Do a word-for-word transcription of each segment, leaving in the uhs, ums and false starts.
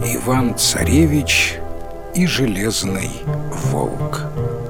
Иван-царевич и железный волк.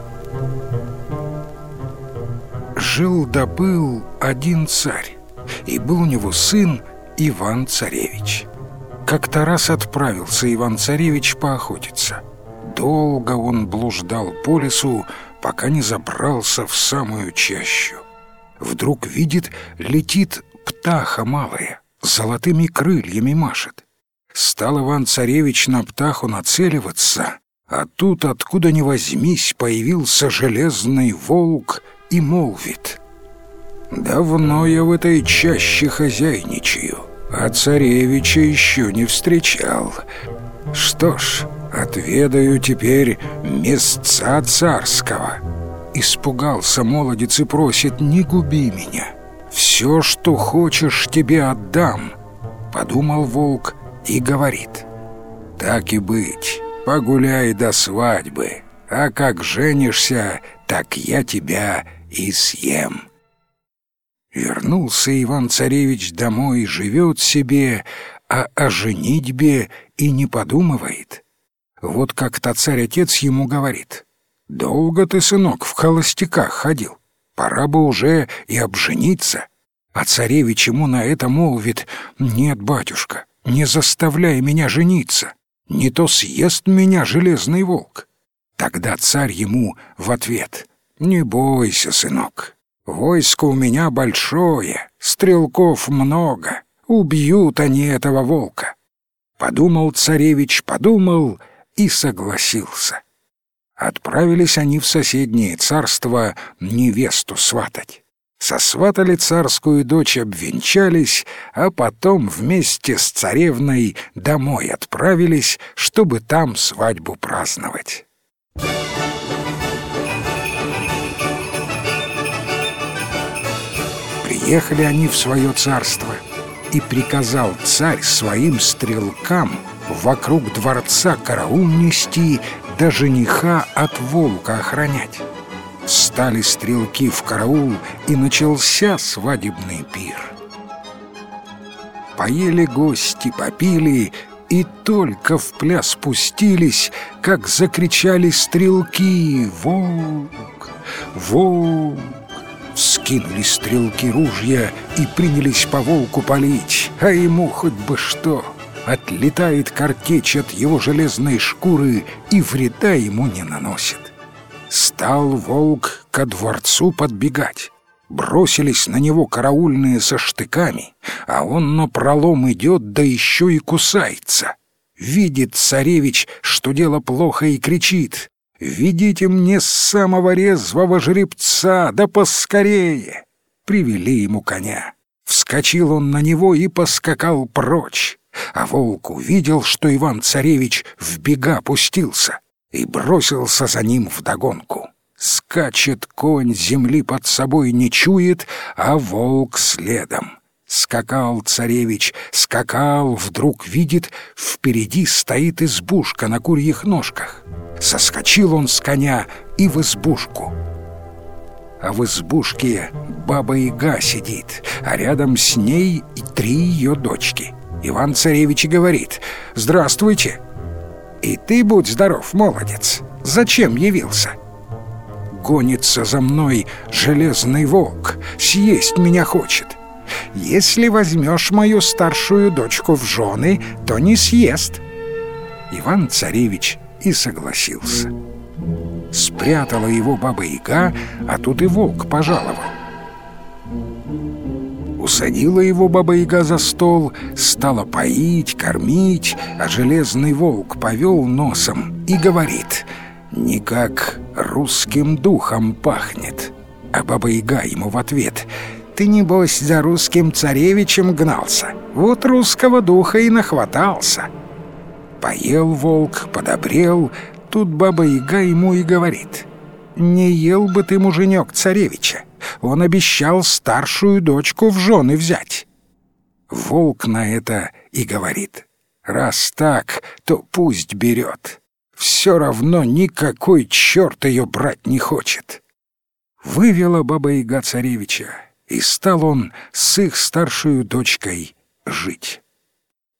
Жил да был один царь, и был у него сын Иван-царевич. Как-то раз отправился Иван-царевич поохотиться. Долго он блуждал по лесу, пока не забрался в самую чащу. Вдруг видит, летит птаха малая, золотыми крыльями машет. Стал Иван-царевич на птаху нацеливаться, а тут, откуда ни возьмись, появился железный волк и молвит: «Давно я в этой чаще хозяйничаю, а царевича еще не встречал. Что ж, отведаю теперь местца царского». Испугался молодец и просит: «Не губи меня, все, что хочешь, тебе отдам». Подумал волк и говорит: «Так и быть, погуляй до свадьбы, а как женишься, так я тебя и съем». Вернулся Иван-царевич домой, живет себе, а о женитьбе и не подумывает. Вот как-то царь-отец ему говорит: «Долго ты, сынок, в холостяках ходил, пора бы уже и обжениться». А царевич ему на это молвит: «Нет, батюшка, не заставляй меня жениться, не то съест меня железный волк». Тогда царь ему в ответ: «Не бойся, сынок, войско у меня большое, стрелков много, убьют они этого волка». Подумал царевич, подумал и согласился. Отправились они в соседнее царство невесту сватать. Сосватали царскую дочь, обвенчались, а потом вместе с царевной домой отправились, чтобы там свадьбу праздновать. Приехали они в свое царство, и приказал царь своим стрелкам вокруг дворца караул нести, да жениха от волка охранять. Стали стрелки в караул, и начался свадебный пир. Поели гости, попили, и только в пляс пустились, как закричали стрелки: «Волк! Волк!» Скинули стрелки ружья и принялись по волку палить, а ему хоть бы что. Отлетает картечь от его железной шкуры и вреда ему не наносит. Стал волк ко дворцу подбегать. Бросились на него караульные со штыками, а он напролом идет, да еще и кусается. Видит царевич, что дело плохо, и кричит: «Ведите мне самого резвого жеребца, да поскорее!» Привели ему коня. Вскочил он на него и поскакал прочь. А волк увидел, что Иван-царевич в бега пустился, и бросился за ним вдогонку. Скачет конь, земли под собой не чует, а волк следом. Скакал царевич, скакал, вдруг видит, впереди стоит избушка на курьих ножках. Соскочил он с коня и в избушку. А в избушке баба-яга сидит, а рядом с ней и три ее дочки. Иван-царевич говорит: «Здравствуйте!» «И ты будь здоров, молодец! Зачем явился?» «Гонится за мной железный волк, съесть меня хочет. Если возьмешь мою старшую дочку в жены, то не съест». Иван-царевич и согласился. Спрятала его баба-яга, а тут и волк пожаловал. Усадила его баба-яга за стол, стала поить, кормить, а железный волк повел носом и говорит: «Никак русским духом пахнет». А баба-яга ему в ответ: «Ты, небось, за русским царевичем гнался, вот русского духа и нахватался». Поел волк, подобрел, тут баба-яга ему и говорит: «Не ел бы ты, муженек, царевича, он обещал старшую дочку в жены взять». Волк на это и говорит: «Раз так, то пусть берет. Все равно никакой черт ее брать не хочет». Вывела баба-яга царевича, и стал он с их старшую дочкой жить.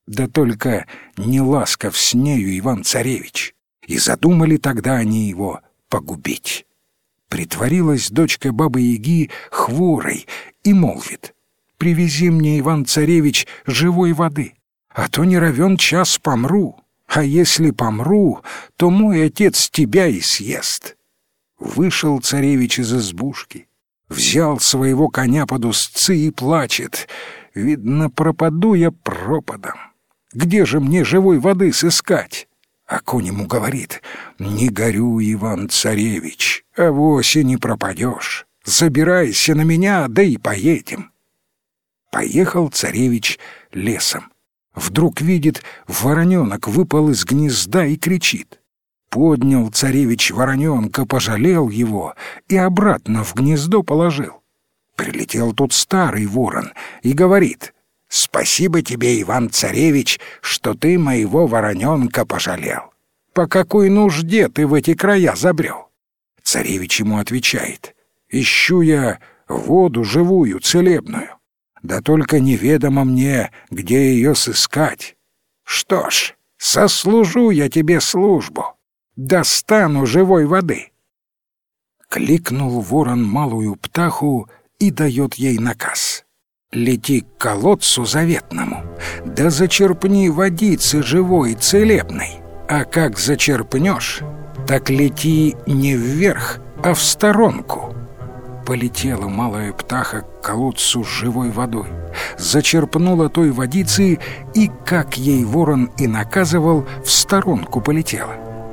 Да только не ласков с нею Иван-царевич, и задумали тогда они его погубить. Притворилась дочка бабы-яги хворой и молвит: «Привези мне, Иван-царевич, живой воды, а то не равен час помру, а если помру, то мой отец тебя и съест». Вышел царевич из избушки, взял своего коня под узцы и плачет: «Видно, пропаду я пропадом. Где же мне живой воды сыскать?» А конь ему говорит: «Не горюй, Иван-царевич, авось и не пропадешь. Забирайся на меня, да и поедем». Поехал царевич лесом. Вдруг видит, вороненок выпал из гнезда и кричит. Поднял царевич вороненка, пожалел его и обратно в гнездо положил. Прилетел тут старый ворон и говорит: «Спасибо тебе, Иван-царевич, что ты моего вороненка пожалел. По какой нужде ты в эти края забрел?» Царевич ему отвечает: «Ищу я воду живую, целебную. Да только неведомо мне, где ее сыскать. Что ж, сослужу я тебе службу, достану живой воды». Кликнул ворон малую птаху и дает ей наказ: «Лети к колодцу заветному, да зачерпни водицы живой, целебной, а как зачерпнешь, так лети не вверх, а в сторонку». Полетела малая птаха к колодцу с живой водой, зачерпнула той водицы и, как ей ворон и наказывал, в сторонку полетела.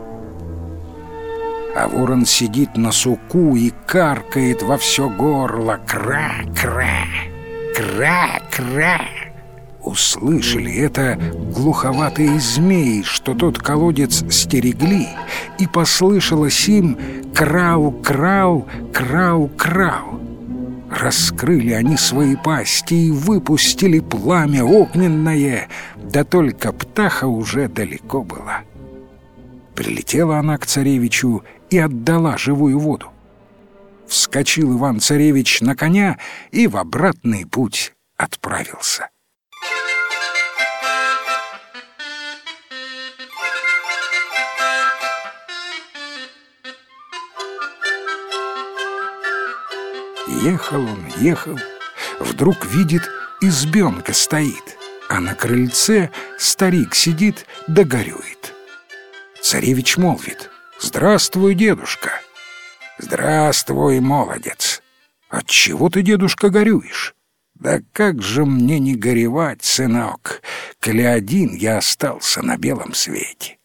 А ворон сидит на суку и каркает во все горло: «Кра-кра! Кра-кра!» Услышали это глуховатые змеи, что тот колодец стерегли, и послышалось им: «Крау-крау, крау-крау!» Раскрыли они свои пасти и выпустили пламя огненное, да только птаха уже далеко была. Прилетела она к царевичу и отдала живую воду. Вскочил Иван-царевич на коня и в обратный путь отправился. Ехал он, ехал, вдруг видит, избенка стоит, а на крыльце старик сидит да горюет. Царевич молвит: «Здравствуй, дедушка». «Здравствуй, молодец. Отчего ты, дедушка, горюешь?» «Да как же мне не горевать, сынок, коли один я остался на белом свете.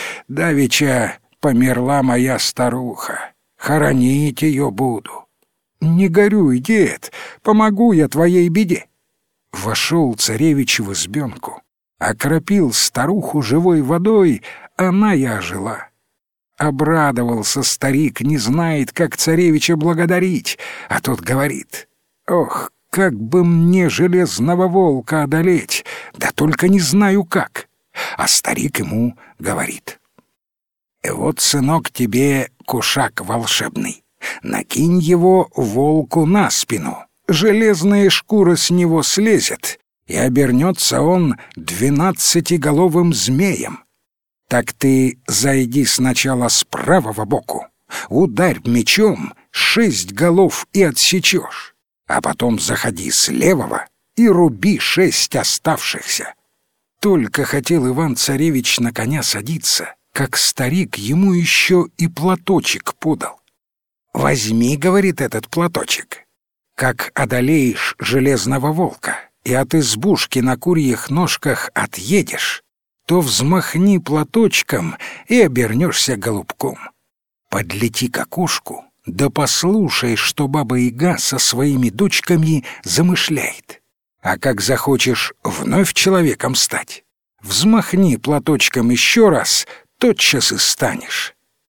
Давеча померла моя старуха, хоронить ее буду». «Не горюй, дед, помогу я твоей беде». Вошел царевич в избенку, окропил старуху живой водой, она и ожила. Обрадовался старик, не знает, как царевича благодарить, а тот говорит: «Ох, как бы мне железного волка одолеть, да только не знаю как». А старик ему говорит: «Вот, сынок, тебе кушак волшебный. Накинь его волку на спину, железная шкура с него слезет, и обернется он двенадцатиголовым змеем. Так ты зайди сначала с правого боку, ударь мечом, шесть голов и отсечешь, а потом заходи с левого и руби шесть оставшихся». Только хотел Иван-царевич на коня садиться, как старик ему еще и платочек подал. «Возьми, — говорит, — этот платочек. Как одолеешь железного волка и от избушки на курьих ножках отъедешь, то взмахни платочком и обернешься голубком. Подлети к окошку, да послушай, что баба-яга со своими дочками замышляет. А как захочешь вновь человеком стать, взмахни платочком еще раз, тотчас и станешь».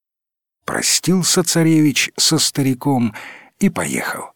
Простился царевич со стариком и поехал.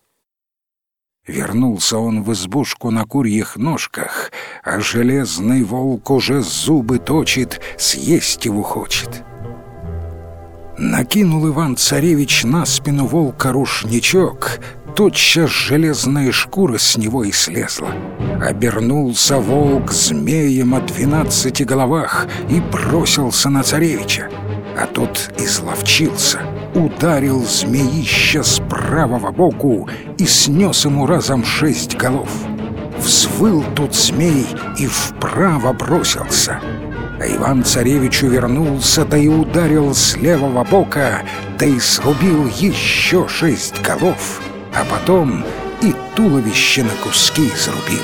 Вернулся он в избушку на курьих ножках, а железный волк уже зубы точит, съесть его хочет. Накинул Иван-царевич на спину волка рушничок, тотчас железная шкура с него и слезла. Обернулся волк змеем о двенадцати головах и бросился на царевича. А тот изловчился, ударил змеища с правого боку и снес ему разом шесть голов. Взвыл тут змей и вправо бросился. А Иван-царевич увернулся, да и ударил с левого бока, да и срубил еще шесть голов, а потом и туловище на куски изрубил.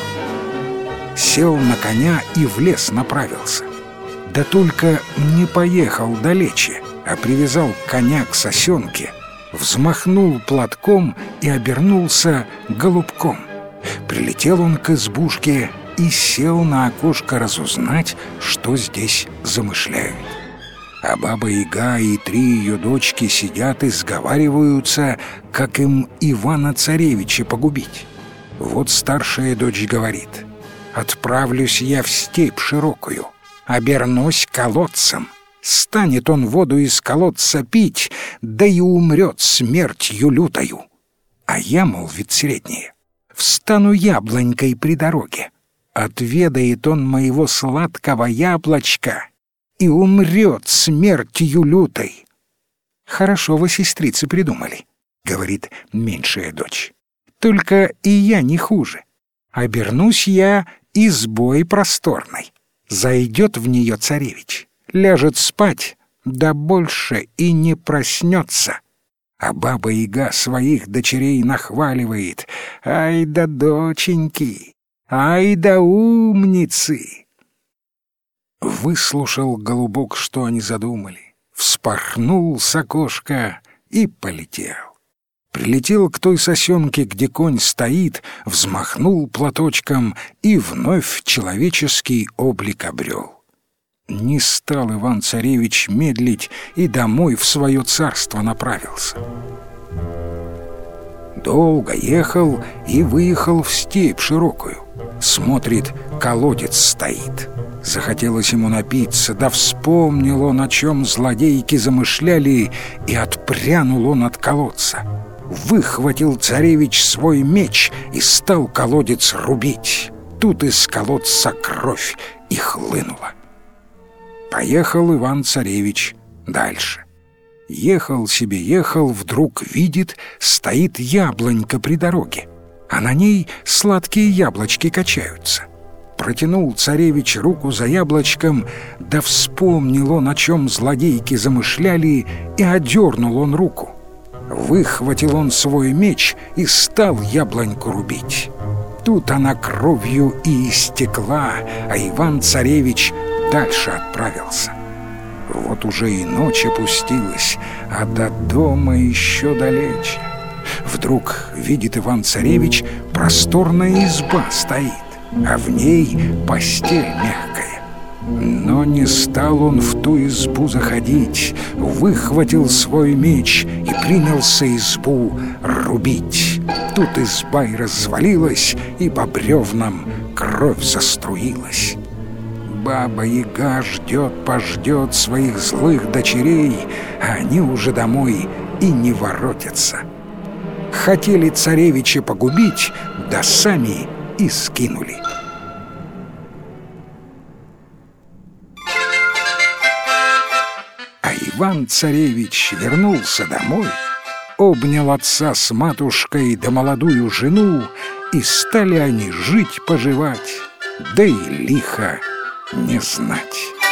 Сел на коня и в лес направился. Да только не поехал далече, а привязал коня к сосенке, взмахнул платком и обернулся голубком. Прилетел он к избушке и сел на окошко разузнать, что здесь замышляют. А Баба-Яга и три ее дочки сидят и сговариваются, как им Ивана-царевича погубить. Вот старшая дочь говорит: «Отправлюсь я в степь широкую, обернусь колодцем. Станет он воду из колодца пить, да и умрет смертью лютою. А я, молвит средняя, встану яблонькой при дороге. Отведает он моего сладкого яблочка и умрет смертью лютой». «Хорошо вы, сестрицы, придумали», — говорит меньшая дочь. «Только и я не хуже. Обернусь я избой просторной. Зайдет в нее царевич, ляжет спать, да больше и не проснется». А Баба-Яга своих дочерей нахваливает: «Ай да доченьки! Ай да умницы!» Выслушал голубок, что они задумали, вспорхнул с окошка и полетел. Прилетел к той сосенке, где конь стоит, взмахнул платочком и вновь человеческий облик обрел. Не стал Иван-царевич медлить и домой в свое царство направился. Долго ехал и выехал в степь широкую. Смотрит, колодец стоит. Захотелось ему напиться, да вспомнил он, о чем злодейки замышляли, и отпрянул он от колодца. Выхватил царевич свой меч и стал колодец рубить. Тут из колодца кровь и хлынула. Поехал Иван-царевич дальше. Ехал себе, ехал, вдруг видит, стоит яблонька при дороге, а на ней сладкие яблочки качаются. Протянул царевич руку за яблочком, да вспомнил он, о чем злодейки замышляли, и одернул он руку. Выхватил он свой меч и стал яблоньку рубить. Тут она кровью и истекла, а Иван-царевич дальше отправился. Вот уже и ночь опустилась, а до дома еще далече. Вдруг видит Иван-царевич, просторная изба стоит, а в ней постель мягкая. Но не стал он в ту избу заходить, выхватил свой меч и принялся избу рубить. Тут изба и развалилась, и по бревнам кровь заструилась. Баба-Яга ждет-пождет своих злых дочерей, а они уже домой и не воротятся. Хотели царевича погубить, да сами и скинули. А Иван-царевич вернулся домой, обнял отца с матушкой да молодую жену, и стали они жить-поживать, да и лихо не знать.